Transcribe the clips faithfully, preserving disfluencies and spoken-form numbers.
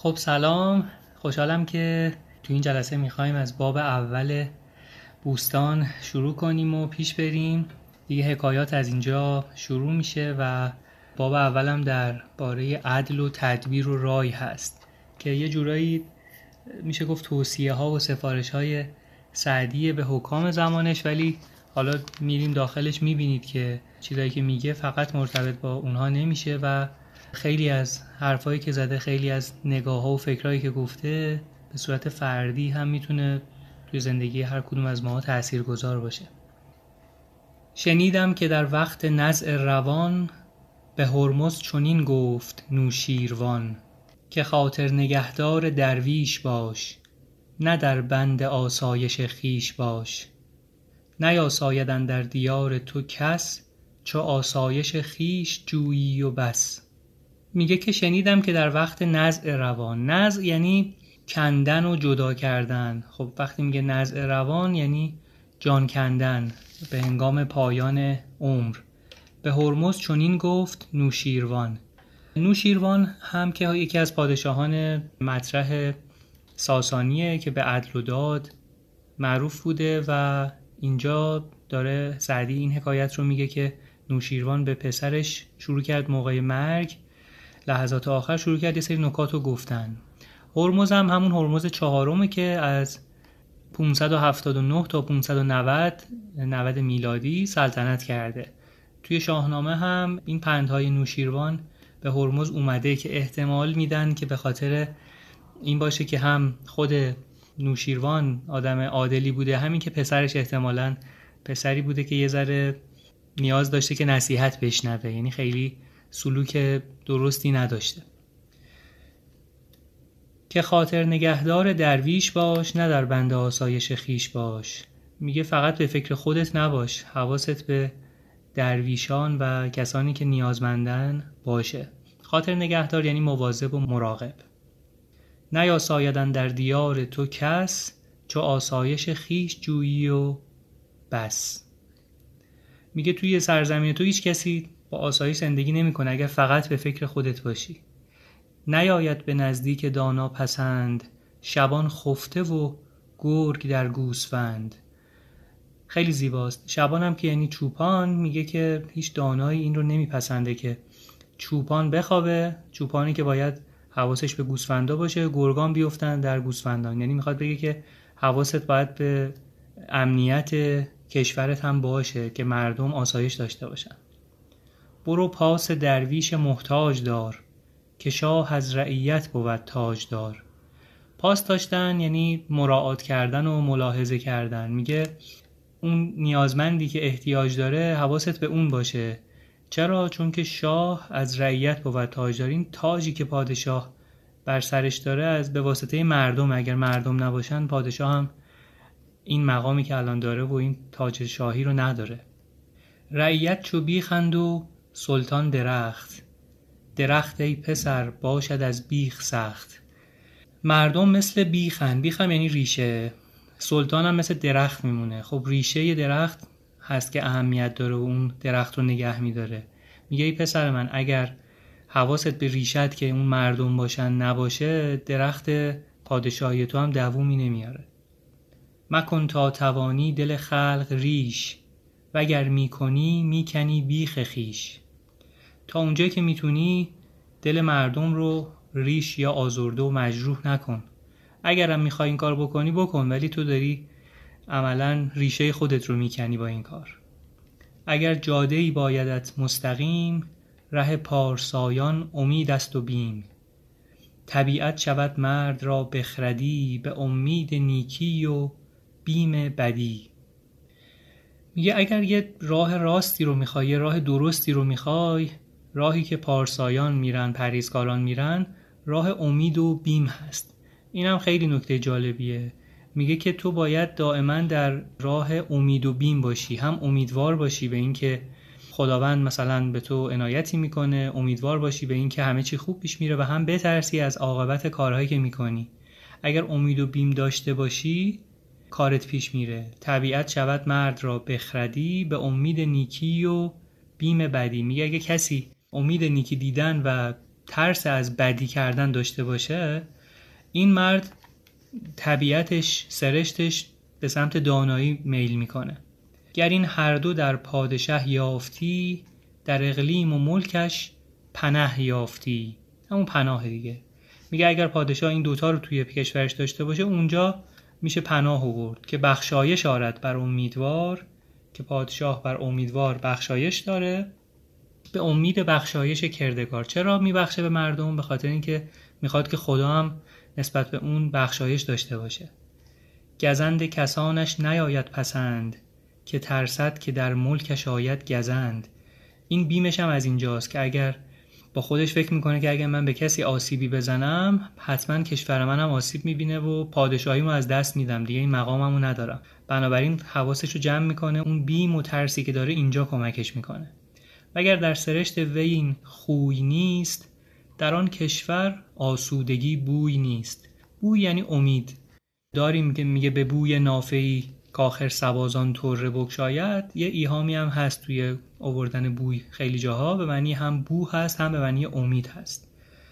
خب سلام، خوشحالم که تو این جلسه میخوایم از باب اول بوستان شروع کنیم و پیش بریم. دیگه حکایات از اینجا شروع میشه و باب اولم در باره عدل و تدبیر و رای هست که یه جورایی میشه گفت توصیه ها و سفارش های سعدی به حکام زمانش، ولی حالا میریم داخلش میبینید که چیزایی که میگه فقط مرتبط با اونها نمیشه و خیلی از حرفایی که زده، خیلی از نگاه ها و فکرایی که گفته به صورت فردی هم میتونه توی زندگی هر کدوم از ما تأثیر گذار باشه. شنیدم که در وقت نزع روان، به هرمز چنین گفت نوشیروان، که خاطر نگهدار درویش باش، نه در بند آسایش خیش باش. نیاساید اندر دیار تو کس، چو آسایش خیش جویی و بس. میگه که شنیدم که در وقت نزع روان، نزع یعنی کندن و جدا کردن. خب وقتی میگه نزع روان یعنی جان کندن به هنگام پایان عمر. به هرمز چنین گفت نوشیروان. نوشیروان هم که یکی از پادشاهان مطرح ساسانیه که به عدل و داد معروف بوده و اینجا داره سعدی این حکایت رو میگه که نوشیروان به پسرش شروع کرد موقع مرگ، لحظات آخر شروع کرد یه سری نکات رو گفتن. هرمز هم همون هرمز چهارمه که از پانصد و هفتاد و نه تا پانصد و نود میلادی سلطنت کرده. توی شاهنامه هم این پندهای نوشیروان به هرمز اومده که احتمال میدن که به خاطر این باشه که هم خود نوشیروان آدم عادلی بوده، همین که پسرش احتمالاً پسری بوده که یه ذره نیاز داشته که نصیحت بشنوه، یعنی خیلی سلوک درستی نداشته. که خاطر نگهدار درویش باش، نه در بند آسایش خیش باش. میگه فقط به فکر خودت نباش، حواست به درویشان و کسانی که نیازمندن باشه. خاطر نگهدار یعنی مواظب و مراقب. نیاساید اندر دیار تو کس، چو آسایش خیش جویی و بس. میگه توی سرزمین تو هیچ کسی با آسایش زندگی نمیکنه اگر فقط به فکر خودت باشی. نیاید به نزدیک دانا پسند، شبان خفته و گرگ در گوسفند. خیلی زیباست. شبان هم که یعنی چوپان، میگه که هیچ دانایی این رو نمیپسنده که چوپان بخوابه، چوپانی که باید حواسش به گوسفندا باشه، گرگان بیفتن در گوسفندان. یعنی میخواد بگه که حواست باید به امنیت کشورت هم باشه که مردم آسایش داشته باشن. برو پاس درویش محتاج دار، که شاه از رعیت بود تاج دار. پاس داشتن یعنی مراعات کردن و ملاحظه کردن. میگه اون نیازمندی که احتیاج داره حواست به اون باشه. چرا؟ چون که شاه از رعیت بود تاج دار. این تاجی که پادشاه بر سرش داره از به واسطه مردم، اگر مردم نباشن پادشاه هم این مقامی که الان داره و این تاج شاهی رو نداره. رعیت چو بیخند و سلطان درخت، درخت ای پسر باشد از بیخ سخت. مردم مثل بیخن، بیخم یعنی ریشه، سلطان هم مثل درخت میمونه. خب ریشه ی درخت هست که اهمیت داره و اون درخت رو نگه میداره. میگه ای پسر من اگر حواست به ریشت که اون مردم باشن نباشه، درخت پادشاهی تو هم دوومی نمیاره. مکن تا توانی دل خلق ریش، وگر میکنی میکنی بیخ خیش. تا اونجایی که میتونی دل مردم رو ریش یا آزرده و مجروح نکن. اگرم میخوای این کار بکنی بکن، ولی تو داری عملا ریشه خودت رو میکنی با این کار. اگر جاده‌ای بایدت مستقیم، ره پارسایان امید است و بیم. طبیعت شود مرد را بخردی، به امید نیکی و بیم بدی. میگه اگر یه راه راستی رو میخوای، یه راه درستی رو میخوای، راهی که پارسایان میرن، پرهیزکاران میرن، راه امید و بیم هست. این هم خیلی نکته جالبیه. میگه که تو باید دائما در راه امید و بیم باشی، هم امیدوار باشی به این که خداوند مثلا به تو عنایتی میکنه، امیدوار باشی به این که همه چی خوب پیش میره، و هم بترسی از عاقبت کارهایی که میکنی. اگر امید و بیم داشته باشی کارت پیش میره. طبیعت شود مرد را بخردی، به امید نیکی و بیم بدی. میگه اگه کسی امید نیکی دیدن و ترس از بدی کردن داشته باشه، این مرد طبیعتش، سرشتش به سمت دانایی میل میکنه. گر این هر دو در پادشه یافتی، در اقلیم و ملکش پناه یافتی. همون پناه دیگه. میگه اگر پادشاه این دوتا رو توی کشورش داشته باشه، اونجا میشه پناه آورد. که بخشایش آرد بر امیدوار، که پادشاه بر امیدوار بخشایش داره، به امید بخشایش کردگار. چرا میبخشه به مردم؟ به خاطر اینکه میخواد که خدا هم نسبت به اون بخشایش داشته باشه. گزند کسانش نیاید پسند، که ترسد که در ملکش آید گزند. این بیمش هم از اینجاست که اگر با خودش فکر میکنه که اگر من به کسی آسیبی بزنم، حتما کشور منم آسیب میبینه و پادشاهیمو از دست میدم، دیگه این مقاممو ندارم. بنابراین حواسشو جمع میکنه، اون بیم و ترسی که داره اینجا کمکش میکنه. اگر در سرشت وی این خوی نیست، در آن کشور آسودگی بوی نیست. بوی یعنی امید. داریم که میگه به بوی نافه‌ای کاخر سبازان طره بگشاید. یه ایهامی هم هست توی آوردن بوی خیلی جاها، به معنی هم بو هست هم به معنی امید هست.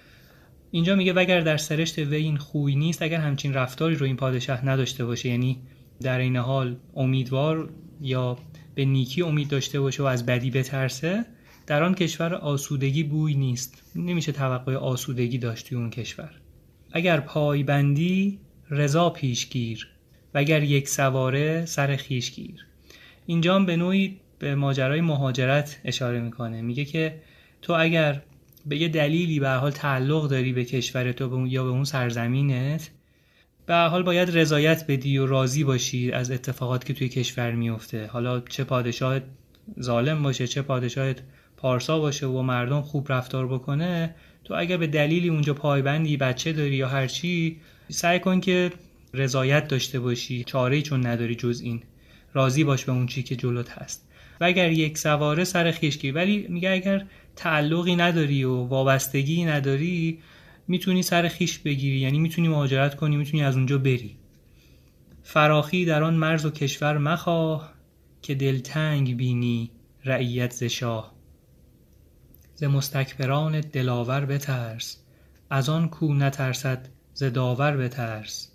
اینجا میگه وگر در سرشت وی این خوی نیست، اگر همچین رفتاری رو این پادشاه نداشته باشه، یعنی در این حال امیدوار یا به نیکی امید داشته باشه و از بدی بترسه، در آن کشور آسودگی بوی نیست. نمیشه توقع آسودگی داشت توی اون کشور. اگر پایبندی رضا پیشگیر، وگر یک سواره سر خیش گیر. اینجا هم به نوعی به ماجرای مهاجرت اشاره میکنه. میگه که تو اگر به یه دلیلی به هر حال تعلق داری به کشورت یا به اون سرزمینت، به هر حال باید رضایت بدی و راضی باشی از اتفاقات که توی کشور میفته. حالا چه پادشاهت ظالم باشه، چه پادشاهت پارسا باشه و مردم خوب رفتار بکنه، تو اگر به دلیلی اونجا پایبندی، بچه داری یا هر چی، سعی کن که رضایت داشته باشی. چاره‌ای چون نداری جز این، راضی باش به اون چی که جلوت هست. و اگر یک سواره سر خویش گیر. ولی میگه اگر تعلقی نداری و وابستگی نداری، میتونی سر خویش بگیری، یعنی میتونی مهاجرت کنی، میتونی از اونجا بری. فراخی در آن مرز و کشور مخواه، که دلتنگ بینی رعیت ز شاه. ز مستکبران دلاور بترس، از آن کو نترسد ز داور بترس.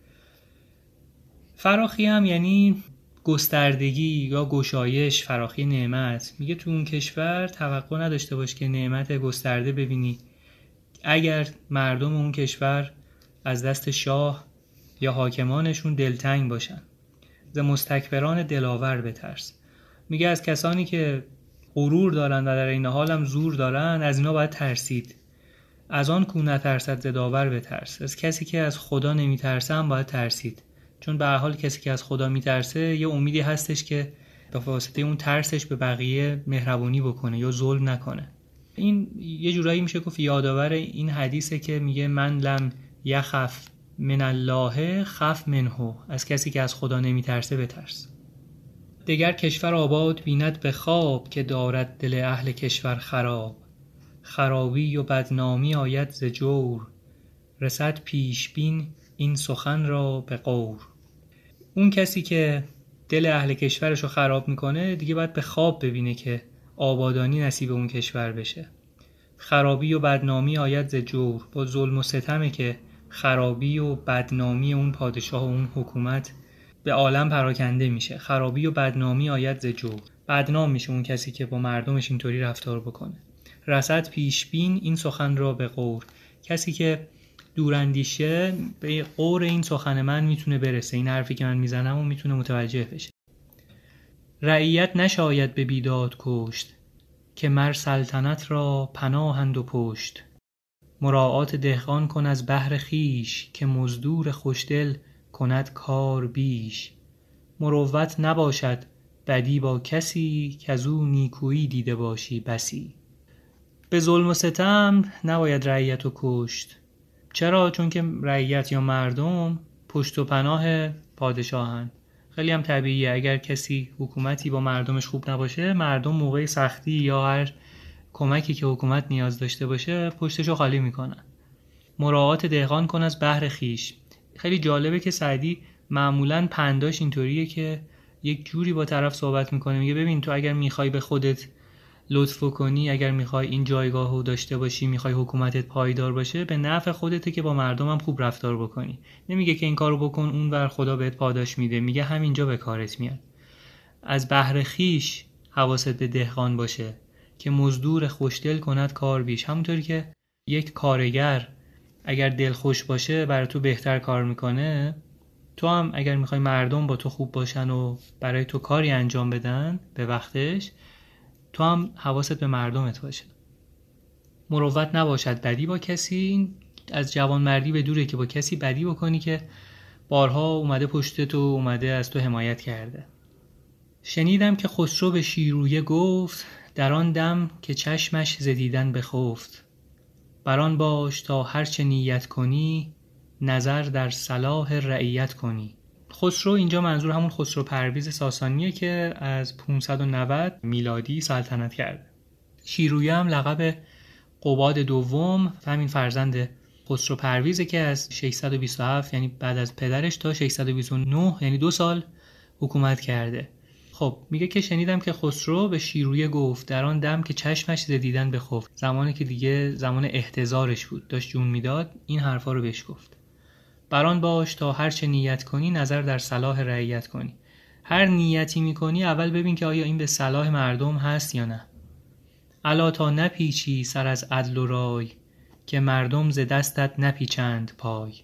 فراخی هم یعنی گستردگی یا گشایش، فراخی نعمت. میگه تو اون کشور توقع نداشته باش که نعمت گسترده ببینی اگر مردم اون کشور از دست شاه یا حاکمانشون دلتنگ باشن. ز مستکبران دلاور بترس. میگه از کسانی که غرور دارن و در این حال هم زور دارن، از اینا باید ترسید. از آن کو نترسد ز داور بترس. از کسی که از خدا نمیترسه هم باید ترسید، چون به هر حال کسی که از خدا میترسه یه امیدی هستش که به واسطه اون ترسش به بقیه مهربونی بکنه یا ظلم نکنه. این یه جورایی میشه گفت یادآور این حدیثه که میگه من لم یخف من الله خف منه. از کسی که از خدا نمیترسه بترس. دگر کشور آباد بیند به خواب، که دارد دل اهل کشور خراب. خرابی و بدنامی آید ز جور، رسد پیش بین این سخن را به غور. اون کسی که دل اهل کشورش رو خراب میکنه دیگه باید به خواب ببینه که آبادانی نصیب اون کشور بشه. خرابی و بدنامی آید ز جور. با ظلم و ستمه که خرابی و بدنامی اون پادشاه و اون حکومت به عالم پراکنده میشه. خرابی و بدنامی آید ز جور. بدنام میشه اون کسی که با مردمش اینطوری رفتار بکنه. رسد پیش بین این سخن را به غور. کسی که دوراندیشه به غور این سخن من میتونه برسه، این حرفی که من میزنم و میتونه متوجه بشه. رعیت نشاید به بیداد کشت، که مر سلطنت را پناهند و پشت. مراعات دهقان کن از بهر خیش، که مزدور خوشدل کند کار بیش. مروت نباشد بدی با کسی، که از او نیکویی دیده باشی بسی. به ظلم و ستم نباید رعیت رو کشت. چرا؟ چون که رعیت یا مردم پشت و پناه پادشاهن. خیلی هم طبیعیه اگر کسی حکومتی با مردمش خوب نباشه، مردم موقع سختی یا هر کمکی که حکومت نیاز داشته باشه پشتشو خالی میکنن. مراعات دهقان کن از بهر خیش. خیلی جالبه که سعدی معمولاً پنداش اینطوریه که یک جوری با طرف صحبت میکنه، میگه ببین تو اگر میخوای به خودت لطف کنی، اگر میخوای این جایگاه رو داشته باشی، میخوای حکومتت پایدار باشه، به نفع خودته که با مردم هم خوب رفتار بکنی. نمیگه که این کارو بکن اون ور خدا بهت پاداش میده، میگه همینجا به کارت میاد. از بهر خیش حواست به دهقان باشه که مزدور خوشدل کند کار بیش. همونطوری که یک کارگر اگر دل خوش باشه برای تو بهتر کار میکنه، تو هم اگر میخوای مردم با تو خوب باشن و برای تو کاری انجام بدن به وقتش، تو هم حواست به مردمت باشه. مروت نباشد بدی با کسی. از جوانمردی به دوره که با کسی بدی بکنی که بارها اومده پشت تو، اومده از تو حمایت کرده. شنیدم که خسرو به شیرویه گفت، در آن دم که چشمش ز دیدن بخفت. بران باش تا هر چه نیت کنی، نظر در صلاح رعیت کنی. خسرو اینجا منظور همون خسرو پرویز ساسانیه که از پانصد و نود میلادی سلطنت کرده. شیرویه هم لقب قباد دوم، همین فرزند خسرو پرویزه که از ششصد و بیست و هفت یعنی بعد از پدرش تا ششصد و بیست و نه یعنی دو سال حکومت کرده. خب میگه که شنیدم که خسرو به شیرویه گفت، در آن دم که چشمش ز دیدن بخفت. زمانی که دیگه زمان احتضارش بود، داشت جون میداد، این حرفا رو بهش گفت. بران باش تا هر چه نیت کنی، نظر در صلاح رعیت کنی. هر نیتی میکنی اول ببین که آیا این به صلاح مردم هست یا نه. الا تا نپیچی سر از عدل و رای، که مردم ز دستت نپیچند پای.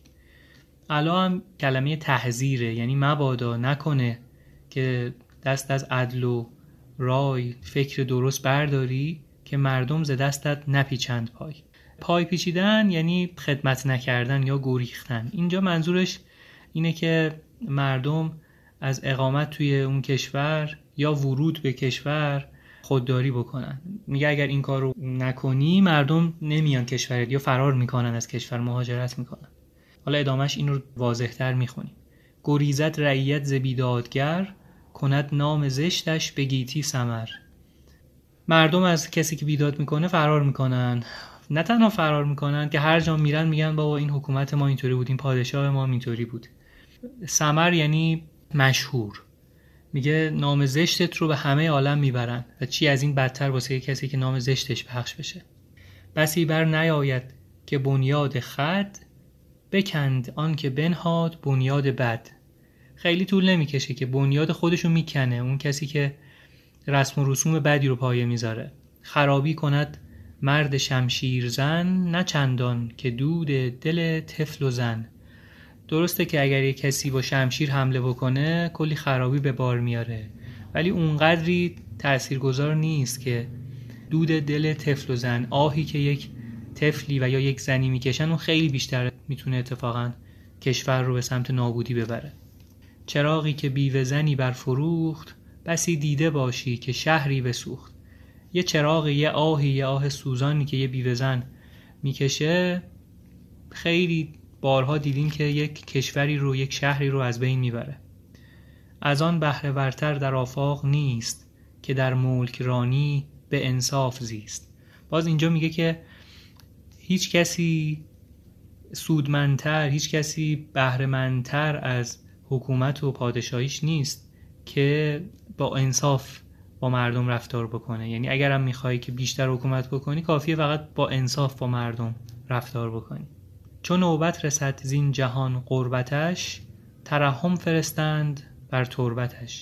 الا هم کلمه تحذیره، یعنی مبادا، نکنه که دست از عدل و رای، فکر درست برداری که مردم ز دستت نپیچند پای. پای پیچیدن یعنی خدمت نکردن یا گریختن. اینجا منظورش اینه که مردم از اقامت توی اون کشور یا ورود به کشور خودداری بکنن. میگه اگر این کار رو نکنی مردم نمیان کشورت یا فرار میکنن از کشور، مهاجرت میکنن. حالا ادامهش این رو واضح‌تر میخونیم. گریزت رعیت ز بیدادگر، کند نام زشتش به گیتی ثمر. مردم از کسی که بیداد میکنه فرار میکنن. نه تنها فرار میکنن که هر جا میرن میگن بابا این حکومت ما اینطوری بود، این پادشاه ما اینطوری بود. ثمر یعنی مشهور. میگه نام زشتت رو به همه عالم میبرن و چی از این بدتر واسه کسی که نام زشتش پخش بشه. بسی بر نیاید که بنیاد خود، بکند آن که بنهاد بنیاد بد. خیلی طول نمیکشه که بنیاد خودشو میکنه اون کسی که رسم و رسوم بدی رو پایه میذاره. خرابی کند مرد شمشیر زن، نه چندان که دود دل طفل و زن. درسته که اگر یک کسی با شمشیر حمله بکنه کلی خرابی به بار میاره، ولی اونقدری تاثیرگذار نیست که دود دل طفل و زن. آهی که یک طفلی و یا یک زنی میکشن اون خیلی بیشتر میتونه اتفاقا کشور رو به سمت نابودی ببره. چراغی که بیوه زنی برفروخت، بسی دیده باشی که شهری بسوخت. یه چراغ، یه آهی، یه آه سوزانی که یه بیوه زن میکشه، خیلی بارها دیدیم که یک کشوری رو، یک شهری رو از بین میبره. از آن بهره ورتر در آفاق نیست، که در ملک رانی به انصاف زیست. باز اینجا میگه که هیچ کسی سودمندتر، هیچ کسی بهره‌مندتر از حکومت و پادشاهیش نیست که با انصاف با مردم رفتار بکنه. یعنی اگرم میخوای که بیشتر حکومت بکنی کافیه فقط با انصاف با مردم رفتار بکنی. چون نوبت رسد زین جهان قربتش، ترحم فرستند بر تربتش.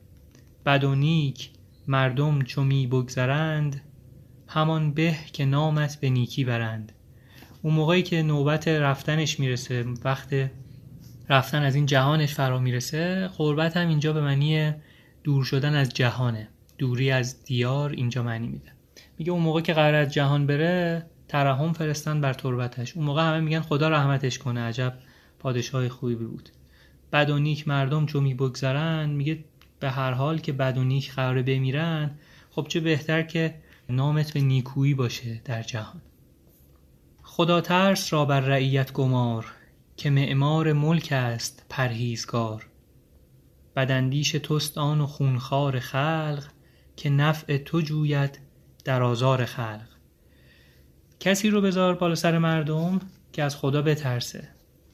بد و نیک مردم چو می بگذرند، همان به که نامت به نیکی برند. اون موقعی که نوبت رفتنش میرسه، وقت رفتن از این جهانش فرا میرسه، قربت هم اینجا به معنی دور شدن از جهانه، دوری از دیار اینجا معنی میده. میگه اون موقع که قرار از جهان بره ترحم فرستن بر تربتش. اون موقع همه میگن خدا رحمتش کنه، عجب پادشاه خوبی بود. بد و نیک مردم چو می بگذرن، میگه به هر حال که بد و نیک قراره بمیرن، خب چه بهتر که نامت به نیکویی باشه در جهان. خدا ترس را بر رعیت گمار، که معمار ملک است پرهیزگار. بداندیش توست آن و خونخوار خلق، که نفع تو جوید در آزار خلق. کسی رو بذار بالا سر مردم که از خدا بترسه.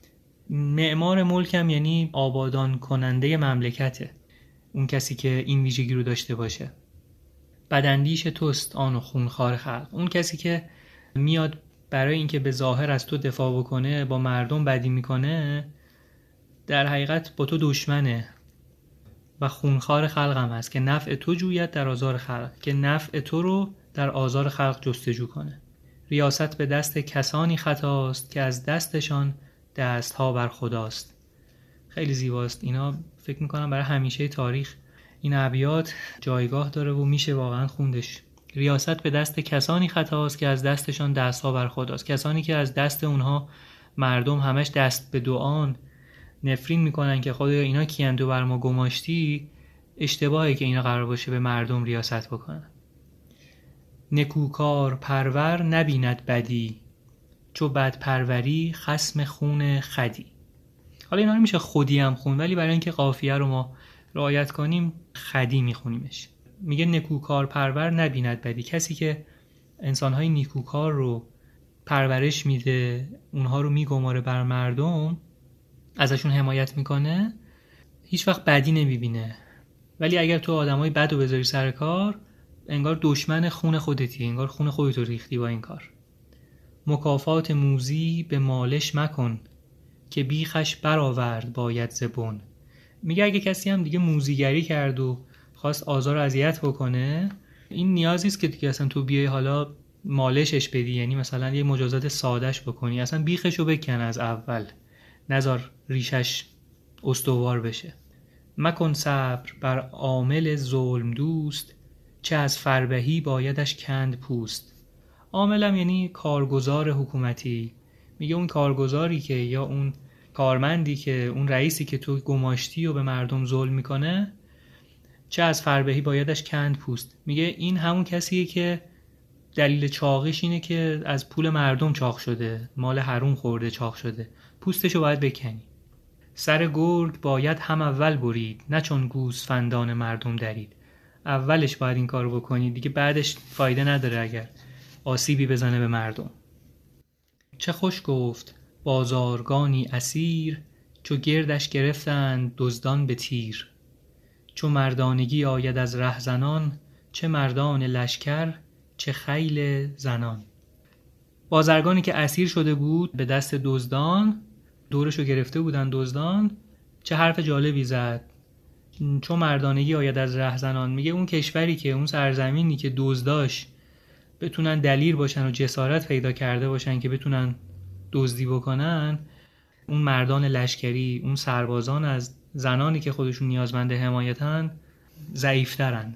معمار ملکم یعنی آبادان کننده مملکته، اون کسی که این ویژگی رو داشته باشه. بداندیش توست آن و خونخوار خلق. اون کسی که میاد برای اینکه به ظاهر از تو دفاع بکنه، با مردم بدی میکنه، در حقیقت با تو دشمنه و خونخوار خلق هم هست که نفع تو جوید در آزار خلق، که نفع تو رو در آزار خلق جستجو کنه. ریاست به دست کسانی خطاست که از دستشان دستها بر خداست. خیلی زیباست. اینا فکر میکنم برای همیشه تاریخ این ابیات جایگاه داره و میشه واقعا خوندش. ریاست به دست کسانی خطاست که از دستشان دستها بر خداست. کسانی که از دست اونها مردم همش دست به دعان نفرین میکنن که خدایا اینا کیند و بر ما گماشتی، اشتباهی که اینا قرار باشه به مردم ریاست بکنن. نکوکار پرور نبیند بدی، چو بد پروری خصم خون خدی. حالا اینا رو میشه خودی هم خون، ولی برای اینکه قافیه رو ما رعایت کنیم خدی میخونیمش. میگه نکوکار پرور نبیند بدی. کسی که انسانهای نیکوکار رو پرورش میده، اونها رو میگماره بر مردم، ازشون حمایت میکنه، هیچ وقت بدی نمیبینه. ولی اگر تو آدمای بد رو بذاری سر کار، انگار دشمن خون خودتی، انگار خون خودتو ریختی با این کار. مکافات موذی به مالش مکن، که بیخش برآورد باید زبون. میگه اگه کسی هم دیگه موذیگری کرد و خواست آزار و اذیت بکنه، این نیازی است که دیگه اصلا تو بیای حالا مالشش بدی، یعنی مثلا یه مجازات سادهش بکنی، اصلا بیخشو بکن از اول، نذار ریشش استوار بشه. مکن صبر بر عامل ظلم دوست، چه از فربهی بایدش کند پوست. عاملم یعنی کارگزار حکومتی. میگه اون کارگزاری که یا اون کارمندی که اون رئیسی که تو گماشتی و به مردم ظلم میکنه، چه از فربهی بایدش کند پوست. میگه این همون کسیه که دلیل چاقش اینه که از پول مردم چاق شده، مال حروم خورده چاق شده، پوستشو باید بکنی. سر گرگ باید هم اول برید، نه چون گوسفندان مردم درید. اولش باید این کارو بکنی، دیگه بعدش فایده نداره اگر آسیبی بزنه به مردم. چه خوش گفت بازارگانی اسیر، چو گردش گرفتند دزدان به تیر. چو مردانگی آید از رهزنان، چه مردان لشکر چه خیل زنان. بازرگانی که اسیر شده بود به دست دزدان، دورشو گرفته بودن دزدان، چه حرف جالبی زد. چون مردانگی آید از رهزنان، میگه اون کشوری که اون سرزمینی که دزداش بتونن دلیر باشن و جسارت پیدا کرده باشن که بتونن دزدی بکنن، اون مردان لشکری، اون سربازان از زنانی که خودشون نیازمند حمایتن ضعیفترن.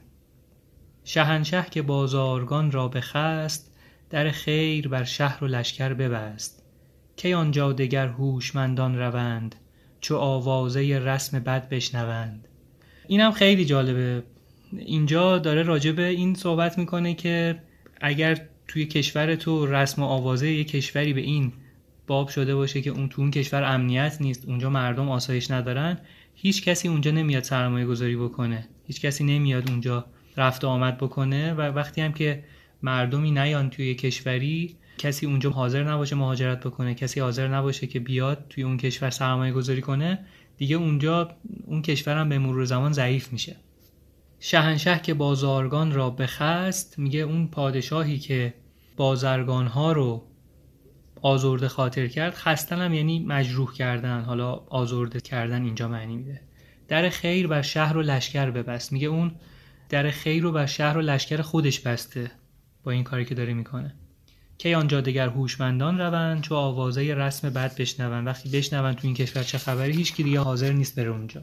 شهنشه که بازارگان را بخست، در خیر بر شهر و لشکر ببست. کی آنجا دگر هوشمندان روند، چو آوازه رسم بد بشنوند. اینم خیلی جالبه. اینجا داره راجب این صحبت میکنه که اگر توی کشور تو رسم و آوازه یک کشوری به این باب شده باشه که اون تو اون کشور امنیت نیست، اونجا مردم آسایش ندارن، هیچ کسی اونجا نمیاد سرمایه گذاری بکنه، هیچ کسی نمیاد اونجا رفت و آمد بکنه. و وقتی هم که مردمی نیان توی کشوری، کسی اونجا حاضر نباشه مهاجرت بکنه، کسی حاضر نباشه که بیاد توی اون کشور سرمایه گذاری کنه، دیگه اونجا اون کشور هم به مرور زمان ضعیف میشه. شهنشه که بازارگان را بخست، میگه اون پادشاهی که بازرگانها رو آزرده خاطر کرد، خستن هم یعنی مجروح کردن، حالا آزرده کردن اینجا معنی میده. در خیر بر شهر و لشکر ببست. میگه اون در خیر رو بر شهر و لشکر خودش بسته با این کاری که داره میکنه. کی آنجا دگر هوشمندان روند، چو آوازه رسم بد بشنوند. وقتی بشنوند تو این کشور چه خبری، هیچ کی دیگه حاضر نیست بره اونجا.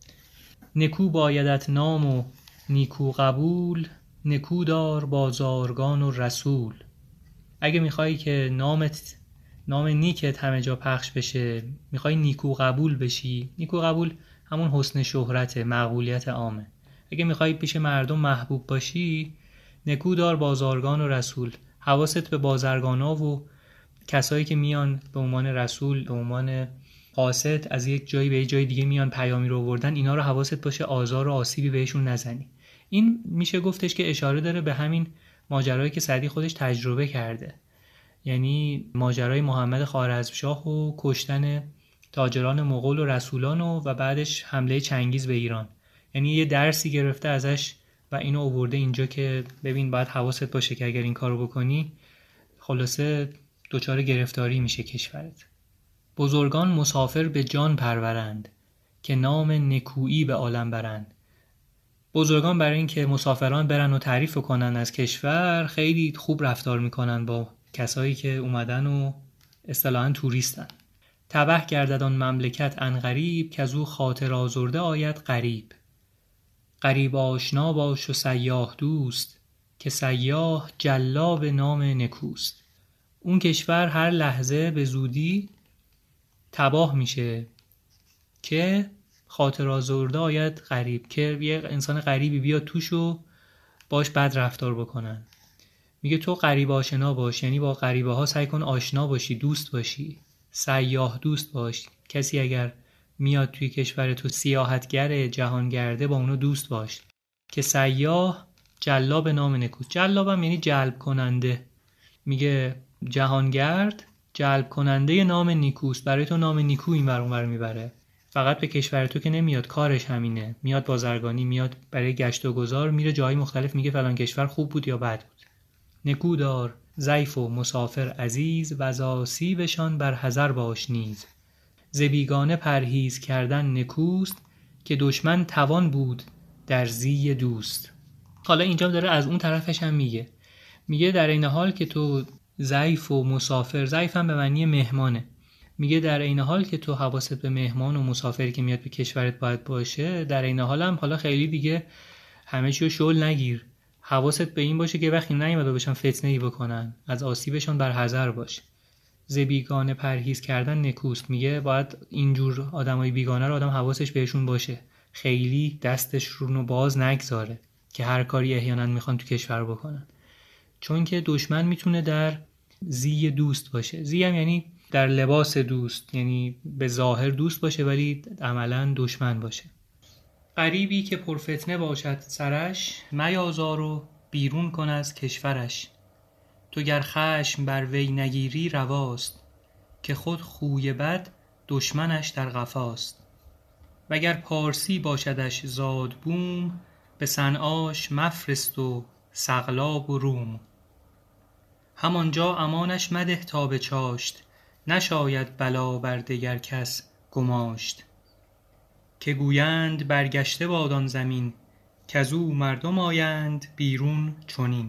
نکو بایدت نام و نیکو قبول، نکو دار بازارگان و رسول. اگه میخوایی که نامت نام نیکت همه جا پخش بشه، میخوای نیکو قبول بشی، نیکو قبول همون حسن شهرت، مقبولیت عامه. اگه میخوای پیش مردم محبوب باشی، نکو دار بازارگان و رسول. حواست به بازرگانا و کسایی که میان به عنوان رسول، به عنوان قاصد از یک جایی به یک جای دیگه میان پیامی رو آوردن، اینا رو حواست باشه آزار و آسیبی بهشون نزنی. این میشه گفتش که اشاره داره به همین ماجرایی که سعدی خودش تجربه کرده، یعنی ماجرای محمد خوارزمشاه و کشتن تاجران مغول و رسولان و, و بعدش حمله چنگیز به ایران. یعنی یه درسی گرفته ازش و اینو آورده اینجا که ببین باید حواست باشه که اگر این کارو بکنی خلاصه دچار گرفتاری میشه کشورت. بزرگان مسافر به جان پرورند، که نام نکویی به عالم برند. بزرگان برای این که مسافران برن و تعریف کنن از کشور خیلی خوب رفتار میکنن با کسایی که اومدن و اصطلاحاً توریستن. تبه گردد آن مملکت ان غریب، که از او خاطر آزرده آید غریب. غریب آشنا باش و سیاح دوست، که سیاح جلاب نام نکوست. اون کشور هر لحظه به زودی تباه میشه که خاطر آزرده آید غریب، که یه انسان غریبی بیاد توش و باش بد رفتار بکنن. میگه تو غریب آشنا باش، یعنی با غریبه ها سعی کن آشنا باشی، دوست باشی، سیاح دوست باش. کسی اگر میاد توی کشور تو سیاحتگر جهانگرده با اونو دوست باش. که سیاح جلاب نام نکوست. جلاب هم یعنی جلب کننده. میگه جهانگرد جلب کننده نام نیکوست، برای تو نام نیکو این ور اون ور میبره. فقط به کشور تو که نمیاد، کارش همینه، میاد بازرگانی، میاد برای گشت و گذار، میره جای مختلف میگه فلان کشور خوب بود یا بد بود. نکودار ضیف و مسافر عزیز، و ز آسیبشان بر حذر باش نیز. ز بیگانه پرهیز کردن نکوست، که دشمن توان بود در زی دوست. حالا اینجا داره از اون طرفش هم میگه میگه در این حال که تو ضیف و مسافر، ضیف هم به معنی مهمانه، میگه در این حال که تو حواست به مهمان و مسافری که میاد به کشورت باید باشه، در این حال هم حالا خیلی دیگه همه چیو شل نگیر. حواست به این باشه که وقتی نیومده باشن فتنه‌ای بکنن، از آسیبشون بر حذر باش. ز بیگانه پرهیز کردن نکوست. میگه باید اینجور آدمای بیگانه رو آدم حواسش بهشون باشه، خیلی دستش رو باز نگذاره که هر کاری احیانا میخوان تو کشور بکنن، چون که دشمن میتونه در زی دوست باشه. زی هم یعنی در لباس دوست، یعنی به ظاهر دوست باشه ولی عملاً دشمن باشه. غریبی که پرفتنه باشد سرش، میازار و بیرون کن از کشورش. تو گر خشم بر وی نگیری رواست، که خود خوی بد دشمنش در قفاست. وگر پارسی باشدش زاد بوم، به صنعاش مفرست و سقلاب و روم. همانجا امانش مده تا به چاشت، نشاید بلا بر دگر کس گماشت. که گویند برگشته باد آن زمین، کزو مردم آیند بیرون چنین.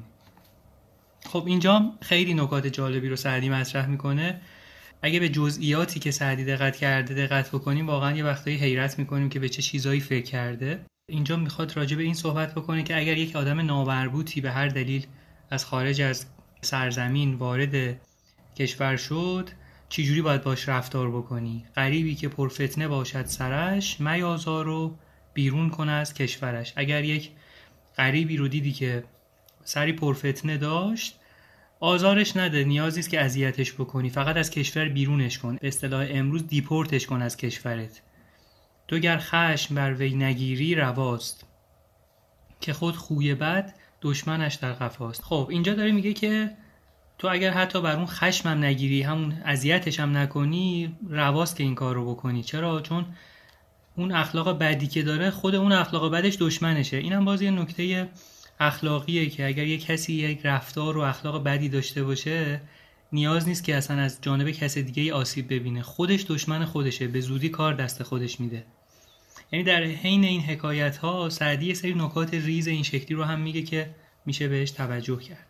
خب اینجا خیلی نکات جالبی رو سعدی مطرح میکنه. اگه به جزئیاتی که سعدی دقت کرده دقت بکنیم، واقعا یه وقتایی حیرت میکنیم که به چه چیزایی فکر کرده. اینجا میخواد راجع به این صحبت بکنه که اگر یک آدم نامربوطی به هر دلیل از خارج از سرزمین وارد کشور شد، چجوری باید باش رفتار بکنی؟ غریبی که پرفتنه باشد سرش، میازار رو بیرون کنه از کشورش. اگر یک غریبی رو دیدی که سری پرفتنه داشت، آزارش نده، نیازی نیست که اذیتش بکنی، فقط از کشور بیرونش کن. به اصطلاح امروز دیپورتش کن از کشورت. تو گر خشم بر وی نگیری رواست، که خود خوی بد دشمنش در قفاست. خب اینجا داره میگه که تو اگر حتی بر اون خشمم نگیری، همون اذیتش هم نکنی، رواست که این کار رو بکنی. چرا؟ چون اون اخلاق بدی که داره، خود اون اخلاق بدش دشمنشه. اینم باز یه نکته اخلاقیه که اگر یک کسی یک رفتار و اخلاق بدی داشته باشه، نیاز نیست که اصلا از جانب کس دیگه آسیب ببینه، خودش دشمن خودشه، به زودی کار دست خودش میده. یعنی در حین این حکایت ها سعدی سری نکات ریز این شکلی رو هم میگه که میشه بهش توجه کرد.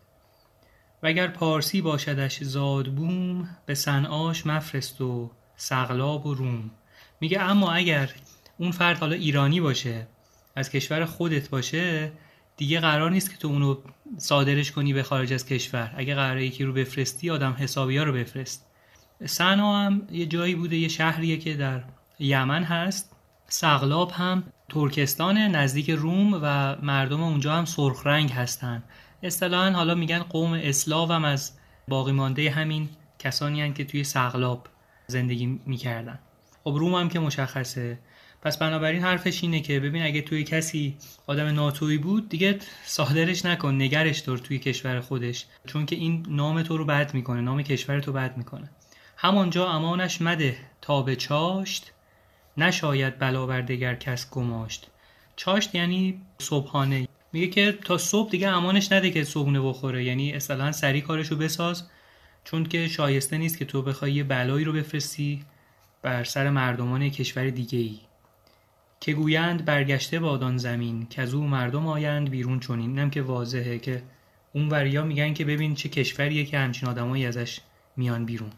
و اگر پارسی باشدش زاد بوم، به صنعاش مفرست و سقلاب و روم. میگه اما اگر اون فرد حالا ایرانی باشه، از کشور خودت باشه، دیگه قرار نیست که تو اونو صادرش کنی به خارج از کشور. اگه قراره یکی رو بفرستی، آدم حسابی ها رو بفرست. صنعا هم یه جایی بوده، یه شهریه که در یمن هست. سقلاب هم ترکستان نزدیک روم و مردم اونجا هم سرخ رنگ هستن. اصطلاحاً حالا میگن قوم اسلاو هم از باقی مانده همین کسانی هستند که توی سقلاب زندگی میکردن. خب روم هم که مشخصه. پس بنابراین حرفش اینه که ببین اگه توی کسی آدم ناتویی بود، دیگه صادرش نکن، نگرش دار توی کشور خودش، چون که این نام تو رو بد میکنه، نام کشور تو بد میکنه. همانجا امانش مده تا به چاشت، نشاید بلا بر دگر کس گماشت. چاشت یعنی صبحانه. میگه که تا صبح دیگه امانش نده که صبحونه بخوره، یعنی اصطلاحاً سریع کارشو بساز، چون که شایسته نیست که تو بخوای یه بلایی رو بفرستی بر سر مردمان کشور دیگه‌ای. که گویند برگشته بادان زمین، که از او مردم آیند بیرون چنین. اینم که واضحه که اون وریا میگن که ببین چه کشوریه که همچین آدمایی ازش میان بیرون.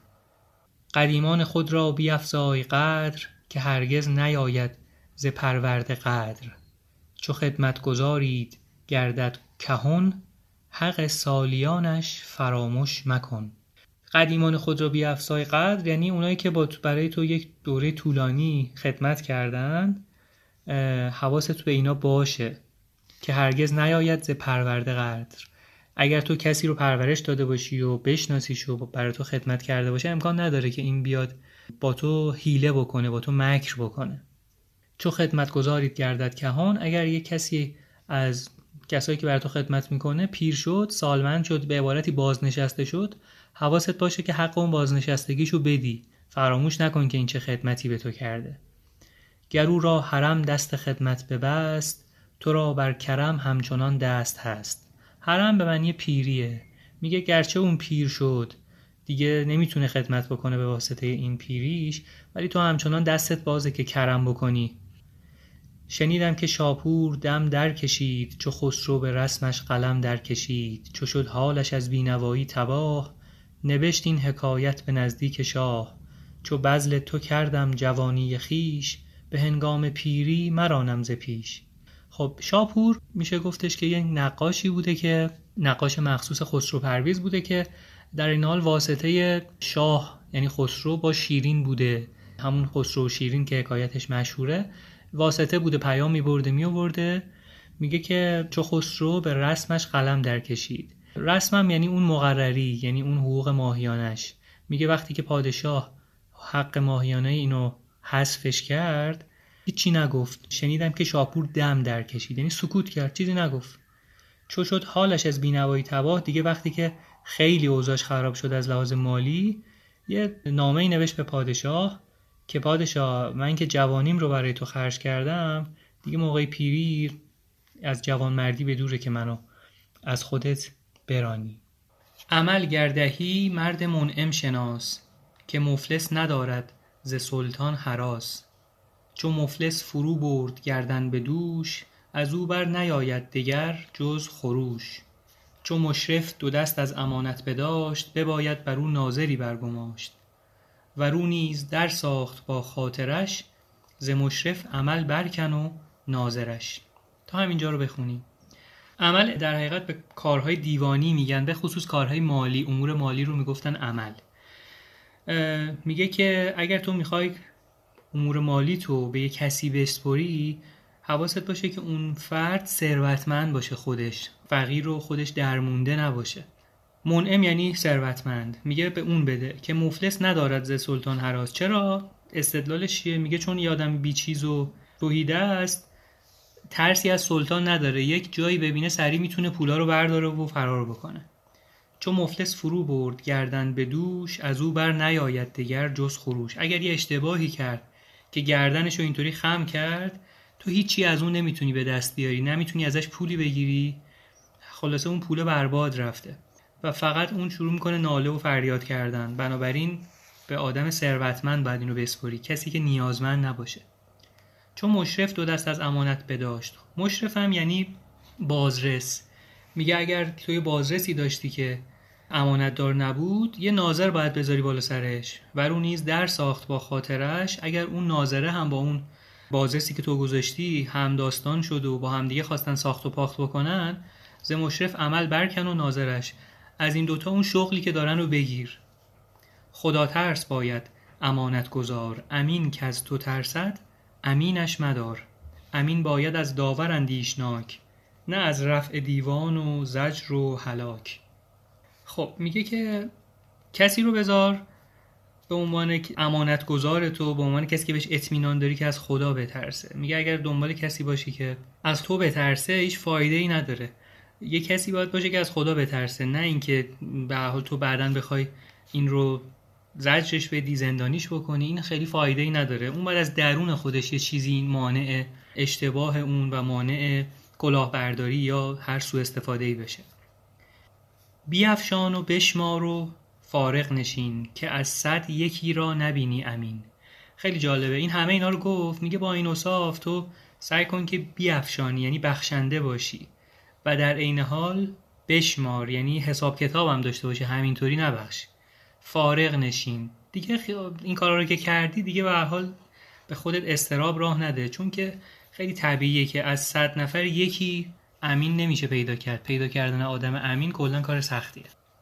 قدیمان خود را بیفزای قدر، که هرگز نیاید ز پرورده قدر. چو خدمت گزارید گردد کهن، حق سالیانش فراموش مکن. قدیمان خود را بیفزای قدر یعنی اونایی که با برای تو یک دوره طولانی خدمت کردن، حواست به اینا باشه که هرگز نیاید ز پرورده قدر. اگر تو کسی رو پرورش داده باشی و بشناسیش و برای تو خدمت کرده باشه، امکان نداره که این بیاد با تو حیله بکنه، با تو مکر بکنه. چو خدمت گزارید گردد کهان، اگر یک کسی از کسایی که برای تو خدمت میکنه پیر شد، سالمند شد، به عبارتی بازنشسته شد، حواست باشه که حق اون بازنشستگیشو بدی. فراموش نکن که این چه خدمتی به تو کرده. گرو را حرم دست خدمت ببست، تو را بر کرم همچنان دست هست. حرم به معنی پیریه. میگه گرچه اون پیر شد دیگه نمیتونه خدمت بکنه به واسطه این پیریش، ولی تو همچنان دستت بازه که کرم بکنی. شنیدم که شاپور دم در کشید، چو خسرو به رسمش قلم در کشید. چو شد حالش از بینوایی تباه، نبشت این حکایت به نزدیک شاه. چو بذل تو کردم جوانی خیش، به هنگام پیری مرانم ز پیش. خب شاپور میشه گفتش که یک نقاشی بوده که نقاش مخصوص خسرو پرویز بوده که در این حال واسطه شاه یعنی خسرو با شیرین بوده، همون خسرو و شیرین که حکایتش مشهوره، واسطه بوده، پیام میبرده میورده. میگه که چو خسرو به رسمش قلم در کشید. رسمم یعنی اون مقرری، یعنی اون حقوق ماهیانش. میگه وقتی که پادشاه حق ماهیانه اینو حذفش کرد هیچی نگفت. شنیدم که شاپور دم در کشید یعنی سکوت کرد، چیزی نگفت. چو شد حالش از بینوایی تباه، دیگه وقتی که خیلی اوضاعش خراب شد از لحاظ مالی، یه نامه‌ای نوشت به پادشاه که پادشاه من که جوانیم رو برای تو خرج کردم، دیگه موقع پیری از جوانمردی به دوره که منو از خودت برانی. عمل گردهی مرد منعم شناس، که مفلس ندارد ز سلطان هراس. چو مفلس فرو برد گردن به دوش، از او بر نیاید دگر جز خروش. چو مشرف دو دست از امانت بداشت، بباید بر او ناظری برگماشت. و رو نیز در ساخت با خاطرش، ز مشرف عمل برکن و ناظرش. تا همینجا رو بخونیم. عمل در حقیقت به کارهای دیوانی میگن، به خصوص کارهای مالی، امور مالی رو میگفتن عمل. میگه که اگر تو میخوای امور مالی تو به یک کسی بسپری، حواست باشه که اون فرد ثروتمند باشه، خودش فقیر و خودش درمونده نباشه. منعم یعنی ثروتمند. میگه به اون بده که مفلس ندارد ز سلطان هراس. چرا؟ استدلالش چیه؟ میگه چون یه آدم بیچیز و توحیده است، ترسی از سلطان نداره، یک جایی ببینه سریع میتونه پولا رو برداره و فرار بکنه. چون مفلس فرو برد گردن به دوش، از او بر نیاید دگر جز خروش. اگر یه اشتباهی کرد که گردنشو اینطوری خم کرد، تو هیچی از اون نمیتونی به دست بیاری، نمیتونی ازش پولی بگیری، خلاصه اون پول برباد رفته و فقط اون شروع میکنه ناله و فریاد کردن. بنابراین به آدم ثروتمند باید اینو بسپاری، کسی که نیازمند نباشه. چون مشرف دو دست از امانت بداشت. مشرف هم یعنی بازرس. میگه اگر توی بازرسی داشتی که امانتدار نبود، یه ناظر باید بذاری بالا سرش و رو نیز در ساخت با خاطرش. اگر اون ناظره هم با اون بازرسی که تو گذاشتی هم داستان شد و با هم دیگه خواستن ساخت و پاخت بکنن، ز مشرف عمل برکن و ناظرش. از این دوتا اون شغلی که دارن رو بگیر. خدا ترس باید امانت گذار، امین که از تو ترسد امینش مدار. امین باید از داور اندیشناک، نه از رفع دیوان و زجر و هلاک. خب میگه که کسی رو بذار به عنوان امانت گذار تو، به عنوان کسی که بهش اطمینان داری که از خدا بترسه. میگه اگر دنبال کسی باشی که از تو بترسه، هیچ فایده ای نداره. یه کسی باید باشه که از خدا بترسه، نه اینکه به هر حال تو بعداً بخوای این رو زجرش بدی، زندانیش بکنی. این خیلی فایده ای نداره. اون باید از درون خودش یه چیزی مانع اشتباه اون و مانع کلاهبرداری یا هر سوء استفاده‌ای بشه. بیفشان و بشمار و فارغ نشین که از صد یکی را نبینی امین. خیلی جالبه، این همه اینا رو گفت، میگه با این اوصاف تو سعی کن که بیفشانی، یعنی بخشنده باشی، و در عین حال بشمار، یعنی حساب کتاب هم داشته باشی، همینطوری نبخش. فارغ نشین، دیگه این کارا رو که کردی دیگه به هر حال به خودت استراب راه نده، چون که خیلی طبیعیه که از صد نفر یکی امین نمیشه پیدا کرد. پیدا کردن آدم امین کلا کار سختیه.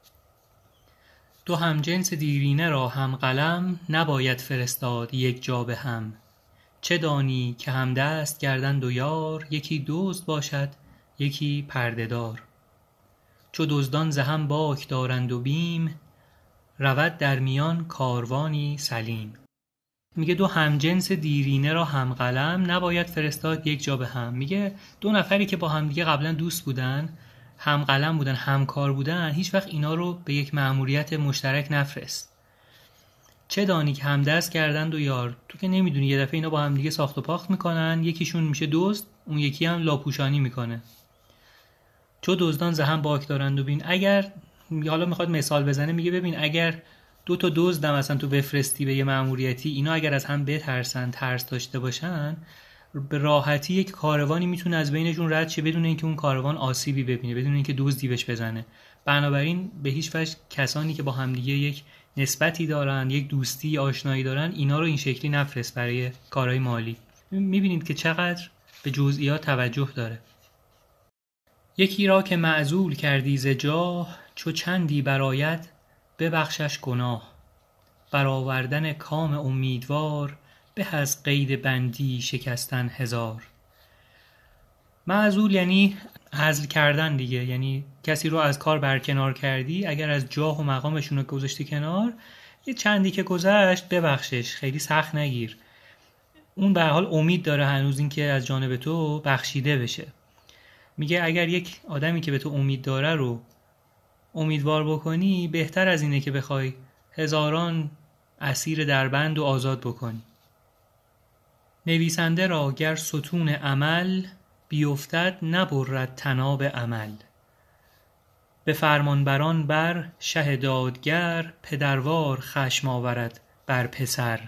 دو همجنس دیرینه را هم قلم نباید فرستاد یک جا به هم. چه دانی که هم دست گردند و یار، یکی دزد باشد یکی پرده دار. چو دزدان ز هم باک دارند و بیم، رود در میان کاروانی سلیم. میگه دو همجنس دیرینه را هم قلم نباید فرستاد یک جا به هم. میگه دو نفری که با هم دیگه قبلا دوست بودن، هم قلم بودن، همکار بودن، هیچ وقت اینا رو به یک مأموریت مشترک نفرست. چه دانی که هم دست کردند و یار، تو که نمیدونی یه دفعه اینا با هم دیگه ساخت و پاخت میکنن، یکیشون میشه دزد، اون یکی هم لاپوشانی میکنه. چو دزدان ز هم باک دارند و بین، اگر حالا میخواد مثال بزنه، میگه ببین اگر دو تا دزدم مثلا تو بفرستی به یه مأموریتی، اینا اگر از هم بترسن، ترس داشته باشن، به راحتی یک کاروانی میتونه از بینشون رد شه بدون اینکه اون کاروان آسیبی ببینه، بدون اینکه دزدی بهش بزنه. بنابراین به هیچ وجه کسانی که با همدیگه یک نسبتی دارن، یک دوستی، آشنایی دارن، اینا رو این شکلی نفرست برای کارهای مالی. میبینید که چقدر به جزئیات توجه داره. یکی را که معزول کردی ز جاه، چو چندی برآید ببخشش گناه. برآوردن کام امیدوار، به از قید بندی شکستن هزار. معزول یعنی عزل کردن دیگه، یعنی کسی رو از کار برکنار کردی، اگر از جاه و مقامشون رو گذاشتی کنار، یه چندی که گذشت ببخشش، خیلی سخت نگیر. اون به هر حال امید داره هنوز این که از جانب تو بخشیده بشه. میگه اگر یک آدمی که به تو امید داره رو امیدوار بکنی، بهتر از اینه که بخوای هزاران اسیر در بند و آزاد بکنی. نویسنده را گر ستون عمل، بیفتد نبرد طناب عمل. به فرمانبران بر شه دادگر، پدروار خشم آورد بر پسر.